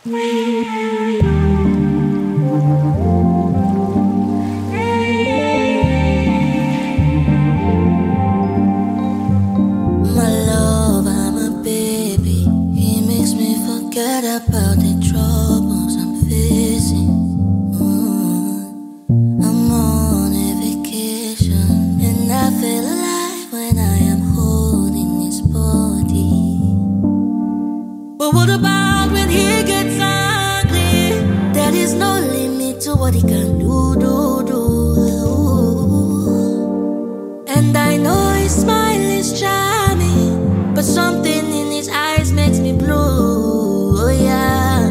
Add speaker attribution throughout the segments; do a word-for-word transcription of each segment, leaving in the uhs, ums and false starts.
Speaker 1: love, I'm a baby. He makes me forget about the troubles I'm facing. Mm. I'm on a vacation, and I feel alive when I am holding his body. But what about when he gets ugly? There is no limit to what he can do, do, do. And I know his smile is charming, but something in his eyes makes me blue, oh yeah.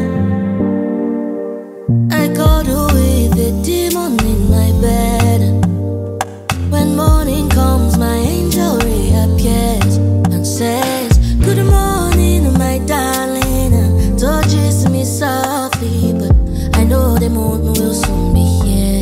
Speaker 1: I cuddle with a demon in my bed. When morning comes, my angel reappears and says, good morning, my darling, and touches me softly, but I know the moon will soon be here.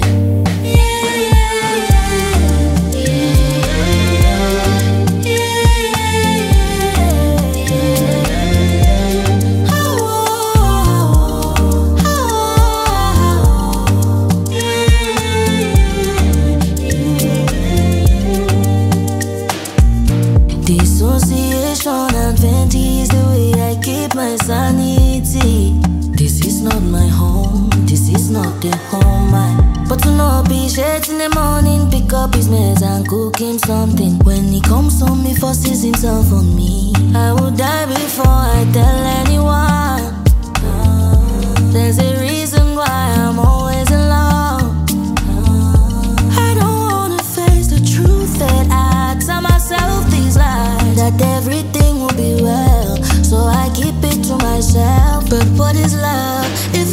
Speaker 1: Dissociation and fancy is the way I keep my sanity. This is not my home, this is not the home I. But to not be shades in the morning, pick up his mess and cook him something. When he comes home, he forces himself on me. I will die before I tell anyone. There's a reason why I'm always alone. I don't wanna face the truth that I tell myself these lies, that everything will be well, so I keep it to myself. But what is love?